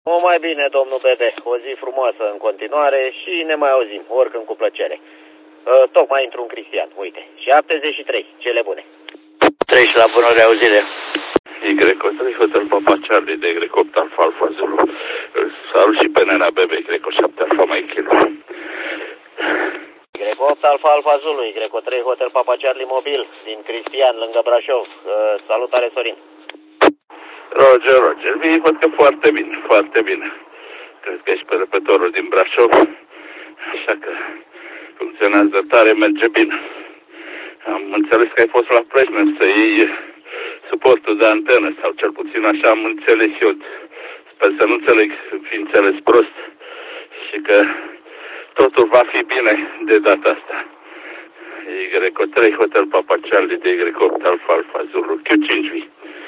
O mai bine, domnul Bebe, o zi frumoasă în continuare și ne mai auzim, oricând cu plăcere. Tocmai intru un Cristian, uite, 73, cele bune. 3 la bună reauzire. Y3 Hotel Papa Charlie de Y8 Alfa Alfa Zulu. Salut și pe nena Bebe, Y7 Alfa Mike Kilo. Y8 Alfa Alfa Zulu, Y3 Hotel Papa Charlie Mobil, din Cristian, lângă Brașov. Salutare, Sorin. Roger, văd că foarte bine, foarte bine. Cred că ești pe repătorul din Brașov, așa că funcționează tare, merge bine. Am înțeles că ai fost la Preșmen să iei suportul de antenă, sau cel puțin așa am înțeles eu. Sper să nu fi înțeles prost și că totul va fi bine de data asta. Y3 Hotel Papa Charlie de Y8 Alfa Alfa Zulu, Q5V.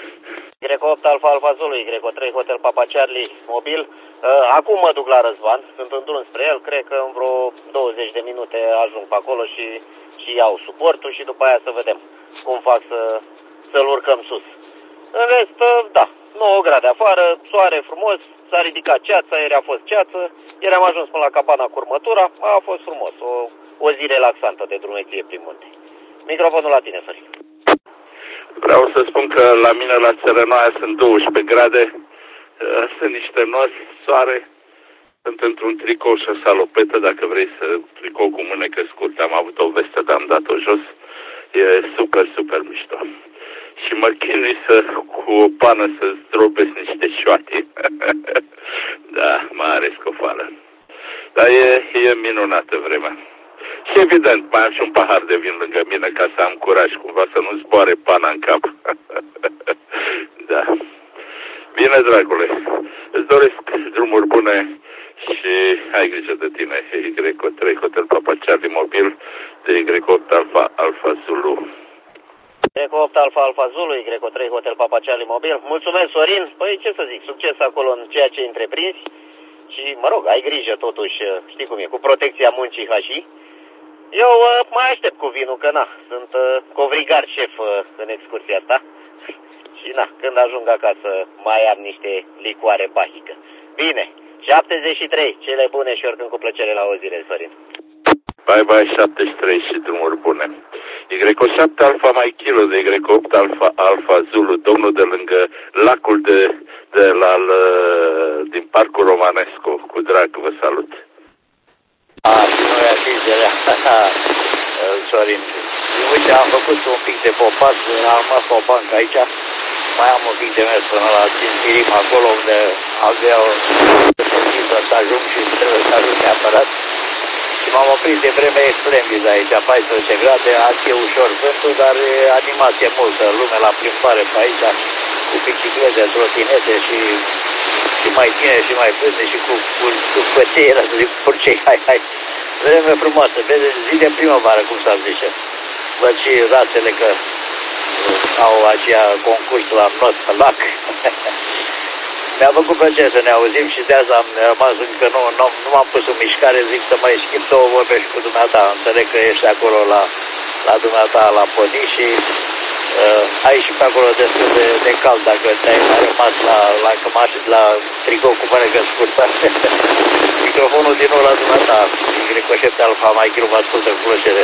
Y8 Alfa Alfa Zulu, Y3 Hotel Papa Charlie Mobil. Acum mă duc la Răzvan, sunt în drum spre el, cred că în vreo 20 de minute ajung pe acolo și iau suportul și după aia să vedem cum fac să-l urcăm sus. În rest, da, 9 grade afară, soare frumos, s-a ridicat ceața, ieri a fost ceață, ieri am ajuns până la cabana cu următura, a fost frumos, o zi relaxantă de drumeție prin munte. Microfonul la tine, Sorin. Vreau să spun că la mine la Țărănoaia sunt 12 grade, sunt niște nori, soare, sunt într-un tricou și o salopetă, dacă vrei tricou cu mânecă scurtă, am avut o vestă, dar am dat-o jos, e super mișto. Și mă chinui cu o pană să zdrobesc niște șoate. Da, mare scofală. Dar e minunată vremea. Și evident, mai am și un pahar de vin lângă mine ca să am curaj cumva să nu zboare pana în cap. Da. Bine, dragule, îți doresc drumuri bune și ai grijă de tine. Y3 Hotel Papa Charlie Mobil de Y8 Alfa Alfa Zulu. Y8 Alfa Alfa Zulu, Y3 Hotel Papa Charlie Mobil. Mulțumesc, Sorin. Păi ce să zic, succes acolo în ceea ce întreprinzi. Și, mă rog, ai grijă totuși, știi cum e, cu protecția muncii hașii. Eu mai aștept cu vinul, că na, sunt covrigar șef în excursia asta. Și na, când ajung acasă mai am niște licoare bahică. Bine, 73, cele bune și oricând cu plăcere la auzire, Sorin. Bye 73 și drumuri bune. Y7 Alfa Mike Kilo de Y8 Alfa Alfa Zulu, domnul de lângă lacul din Parcul Romanescu, cu drag vă salut. Noi atingerea, Sorin. Uite, am făcut un pic de popas, am rămas pe o bancă aici, mai am un pic de mers până la Țintirim, acolo unde avea o să ajung și trebuie să ajung neapărat. Și m-am oprit de vreme splendid aici, 14 grade, azi e ușor vântul, dar e animație multă, lume la plimbare pe aici, cu biciclete, trotinete și mai tineri și mai bătrâni și cu fățeiera, să zic, porcei, hai. Vreme frumoasă, vede, zi de primăvară, cum s-ar zice. Văd și rațele că au aceea concurs la not, pe lac. Mi-a făcut plăcere să ne auzim și de azi am rămas încă nu m-am pus în mișcare, zic să mai schimb două vorbe și cu dumneata. Înțeleg că ești acolo la dumneata la podii și ai și pe acolo destul de cald dacă te-ai mai rămas la cămașă, la tricou cu mânecă scurtă. Microfonul din nou la dumneata, Y7 Alfa Mike Kilo, vă ascultă cu plăcere.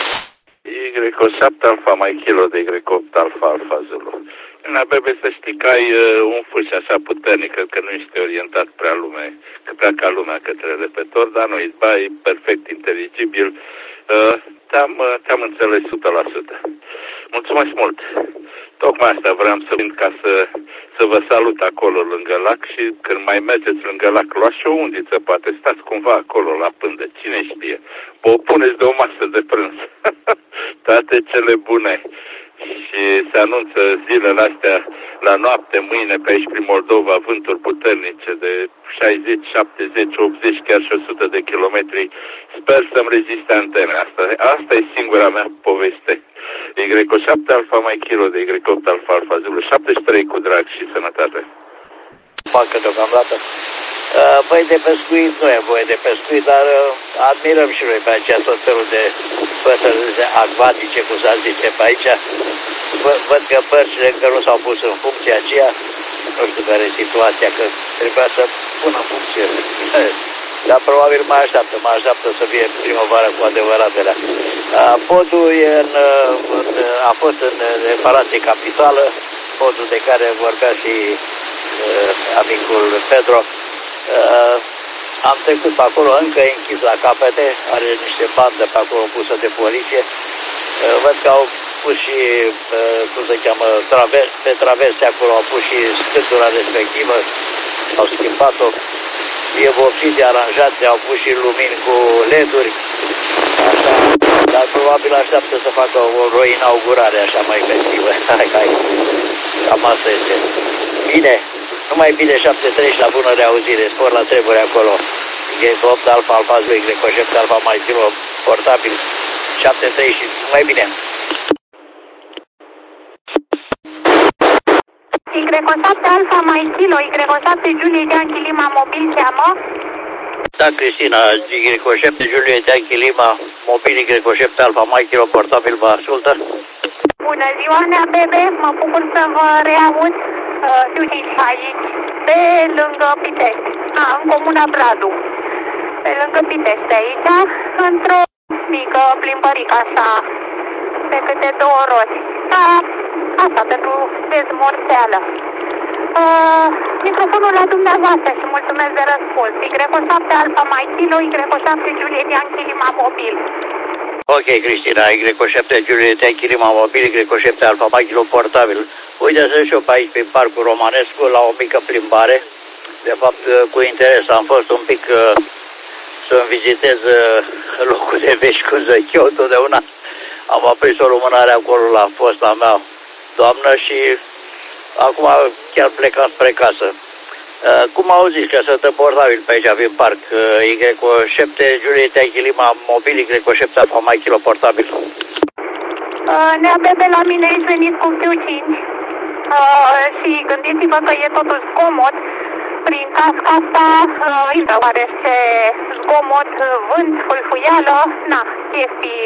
Y7 Alfa Mike Kilo de Y8 Alfa Alfa Zulu. Nena Bebe, să știi că ai un fâș așa puternic, că nu ești orientat prea ca lumea către repător, dar nu, e perfect inteligibil. Te-am înțeles 100%. Mulțumesc mult! Tocmai asta vreau să vin ca să vă salut acolo lângă lac și când mai mergeți lângă lac, luați și o undiță, poate stați cumva acolo la pândă, cine știe. O puneți de o masă de prânz. Toate cele bune. Și se anunță zilele astea la noapte, mâine pe aici prin Moldova, vânturi puternice de 60, 70, 80, chiar și 100 de kilometri. Sper să-mi reziste antene. Asta e singura mea poveste. Y7 Alfa Mike Kilo de Y8 Alfa Alfa Zulu, 73 cu drag și sănătate. Facă deocamdată. Băi, de pescuit nu e voie de pescuit, dar admirăm și noi pe aceea tot felul de păsări acvatice, cum s-ar zice pe aici. Văd că bărcile încă nu s-au pus în funcție aceea. nu știu care e situația, că trebuia să pună în funcție. Dar probabil mă așteaptă să fie primăvară cu adevărat de la. Podul a fost în reparație capitală, podul de care vorbea și amicul Pedro. Am trecut pe acolo, încă e închis la capete, are niște bandă pe acolo pusă de poliție. Văd că au pus și, cum se cheamă, pe traverse acolo, au pus și stâlpura respectivă, au schimbat-o. E vopsit de aranjate, au pus și lumini cu LED-uri, așa, dar probabil așteaptă să facă o inaugurare așa mai festivă. Cam asta este. Bine, numai bine 7-3 la bună reauzire, spor la treburi acolo. Gate 8 Alfa Alfa 2, Greco 7 Alfa mai kilo, portabil, 7-3 și numai bine. Y7 Alfa mai kilo, Y7 Julie Yankee Lima mobil cheamă. Da, Cristina, Y7 Julie Yankee Lima mobil Y7 Alfa mai kilo, portabil, vă ascultă. Bună ziua, Nea Bebe, mă bucur să vă reaud. Știți, aici, pe lângă Pitești, în comuna Bradu. Pe lângă Pitești, aici, într-o mică plimbărică așa, pe câte 2 roți. Asta, pentru dezmorțeală. Microfonul la dumneavoastră și mulțumesc de răspuns. Y7 Alfa mai kilo, Y7 Julie Yankee Lima mobil. Ok, Cristina, Y7 Julie Yankee Lima mobil, Y7 Alfa mai kilo, portabil. Uite, sunt și eu pe aici, pe Parcul Romanescu, la o mică plimbare. De fapt, cu interes, am fost un pic să-mi vizitez locul de veșcuză. Eu totdeauna am aprins o lumânare acolo la fosta mea doamnă și acum chiar plecam spre casă. Cum auziți că sunt portabil pe aici, prin parc? Y7 Julie Yankee Lima mobil, Y7 Alfa mai kilo, portabil. Nea Bebe, la mine ești venit cu Q5 și gândiți-vă că e totul zgomot. Prin casca asta, oarește zgomot, vânt, fâlfâială, chestii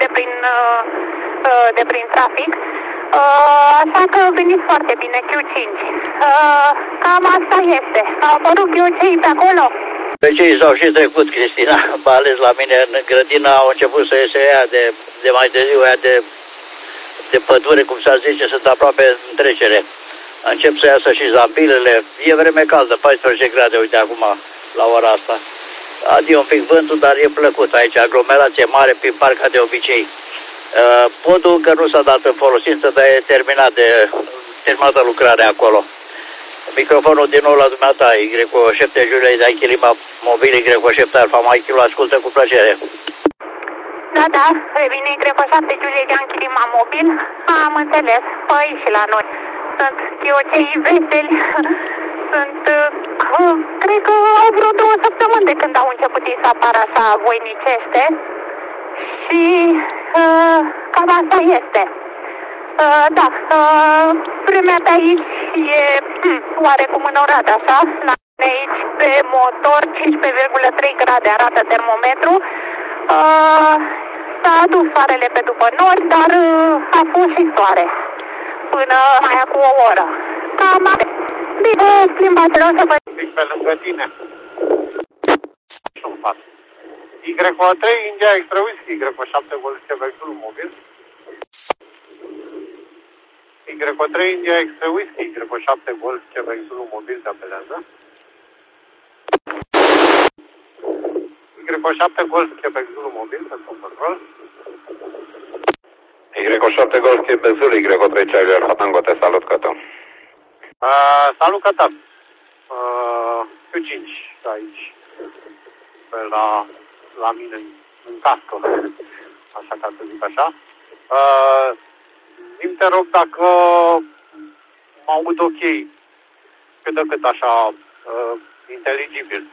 de prin trafic. Așa că veniți foarte bine Q5. Cam asta este. A apărut Q5 pe acolo. Pe cei s-au și trecut, Cristina, mai ales la mine în grădină au început să iese aia de mai târziu, aia de pădure, cum s-ar zice, sunt aproape în trecere. Încep să iasă și zambilele, e vreme caldă, 14 grade, uite acum, la ora asta. Adio un pic vântul, dar e plăcut aici, aglomerație mare prin parc ca de obicei. Podul încă nu s-a dat în folosință, dar e terminată lucrarea acolo. Microfonul din nou la dumneata, Y7 Julie Yankee Lima mobil, Y7 Alfa mai kilo, ascultă cu plăcere. Da, revine Y7 Julie Yankee Lima mobil, am înțeles, păi și la noi. Sunt chiocei veseli, sunt, cred că au vreo 2 săptămâni de când au început ei să apară așa voinicește și cam asta este. Da, vremea de aici e oarecum înorat așa, la aici pe motor 15,3 grade arată termometru. S-a adus soarele pe după nori, dar a fost și soare până mai acum o oră. Cam bine, plimbați-l să vă... Pe lângă tine. Y3 India Extra Whisky, Y7 Golf vehicul mobil. Y3 India Extra Whisky, Y7 Golf vehicul mobil se apelează. Y7 Golf vehicul mobil se control. Y7 Golf Quebec Zulu, Y3 Charlie Alpha Tango, te salut, Cătă. Salut, Cătă. Q5 aici, pe la mine, în cască, așa ca să zic așa. Îmi te rog dacă mă aud ok, cât de cât așa, inteligibil.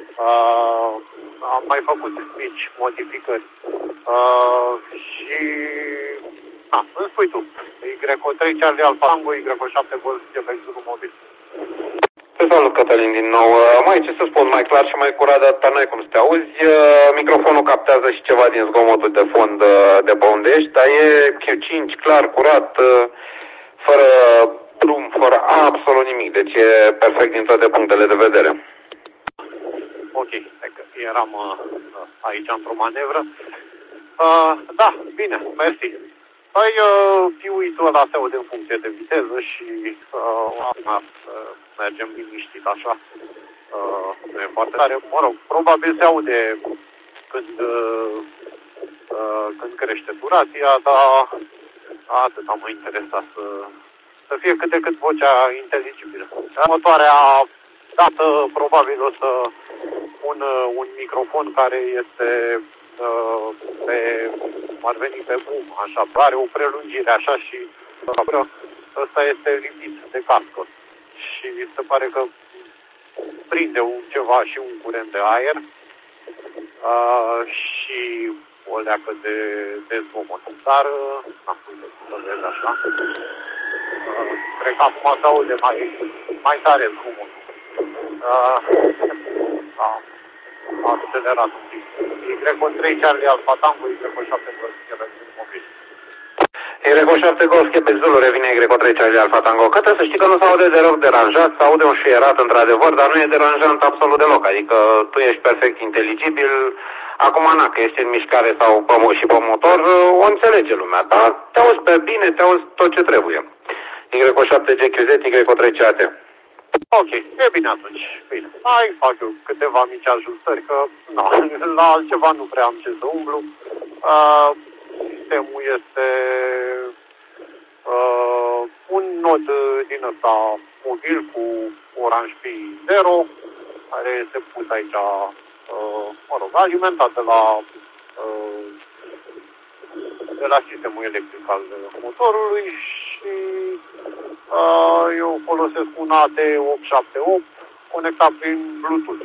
Am mai făcut mici modificări. Și... îmi spui tu. Y3 Charlie Alpha Tango, Y7 Golf vehicul mobil. Te salut, Cătălin, din nou. Mai ce să spun, mai clar și mai curat de atâta n-ai cum să te auzi. Microfonul captează și ceva din zgomotul de fond de pe unde ești, dar e Q5, clar, curat, fără drum fără absolut nimic, deci e perfect din toate punctele de vedere. Ok, eram aici într-o manevră. Da, bine, mersi. Păi, fiuitul ăla se aude în funcție de viteză și mergem liniștit așa. Nu e foarte tare. Mă rog, probabil se aude când crește durația, dar atâta mă interesa să fie cât de cât vocea inteligibilă. Următoarea dată probabil o să pun un microfon care este ar veni pe boom, așa, are o prelungire așa și ăsta este lipit de cască și se pare că prinde ceva și un curent de aer și o leacă de zgomot. Dar, uite, să vezi așa. Cred că acum se aude mai tare zgomotul. Accelerat un pic. Y3 Charlie Alpha Tango, Y7 Golf mobil. Y7 Golf Quebec Zulu revine Y3 Charlie Alpha Tango. Că să știi că nu se aude deloc deranjat, se aude un șuierat într-adevăr, dar nu e deranjant absolut deloc. Adică tu ești perfect inteligibil. Acum, că ești în mișcare sau și pe motor, o înțelege lumea, dar te auzi pe bine, te auzi tot ce trebuie. Y7 GQZ, Y3 CAT. Ok, e bine atunci. Bine. Mai fac eu câteva mici ajustări, că la altceva nu prea am ce să umblu. Sistemul este un nod din ăsta mobil cu Orange Pi 0, care este pus aici, alimentat de la sistemul electric al motorului și eu folosesc un AT878 conectat prin Bluetooth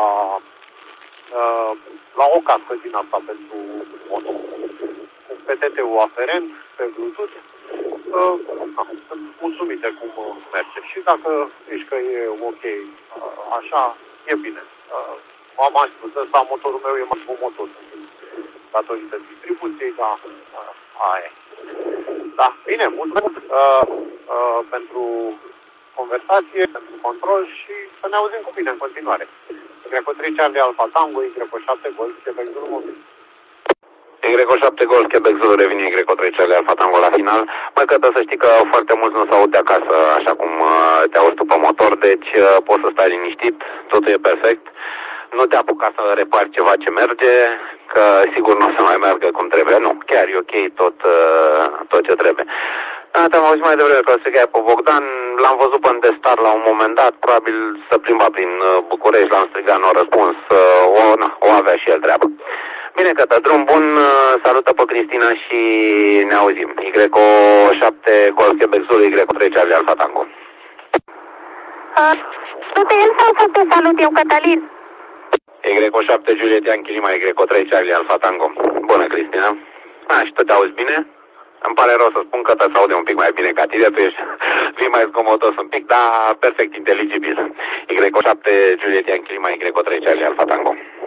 la o cască din asta pentru motor. Cu PTT-ul aferent pe Bluetooth. Sunt mulțumit de cum merge și dacă zici că e ok așa, e bine. M-am spus, ăsta motorul meu e mai bun motor datorită distribuției, dar aia e. Da, bine, mulțumesc pentru conversație, pentru control și să ne auzim cu bine în continuare. Y3 Charlie Alpha Tango, Y7 Golf Quebec Zulu mobil. Y7 Golf Quebec Zulu revine Y3 Charlie Alpha Tango la final. Măi, Cătă, să știi că foarte mulți nu se aud de acasă așa cum te auzi tu pe motor, deci poți să stai liniștit, totul e perfect. Nu te apuca să repari ceva ce merge, că sigur nu o să mai meargă cum trebuie. Nu, chiar e ok tot ce trebuie. Te-am auzit mai devreme că o să pe Bogdan, l-am văzut pe Destar la un moment dat, probabil să plimba prin București, l-am strigat, n-a răspuns, o avea și el treabă. Bine, Cătă, drum bun, salută pe Cristina și ne auzim. Y7 Golf Quebec Zulu, Y3 Charlie Alpha Tango. Tot el sau să te salut eu, Cătălin? Y7 Juliet Yankee Lima, Y3 Charlie Alpha Tango. Bună, Cristina. Și tu te auzi bine? Îmi pare rău să spun că te aude un pic mai bine ca tine, tu ești mai zgomotos un pic, dar perfect inteligibil. Y7 Juliet Yankee Lima, Y3 Charlie Alpha Tango.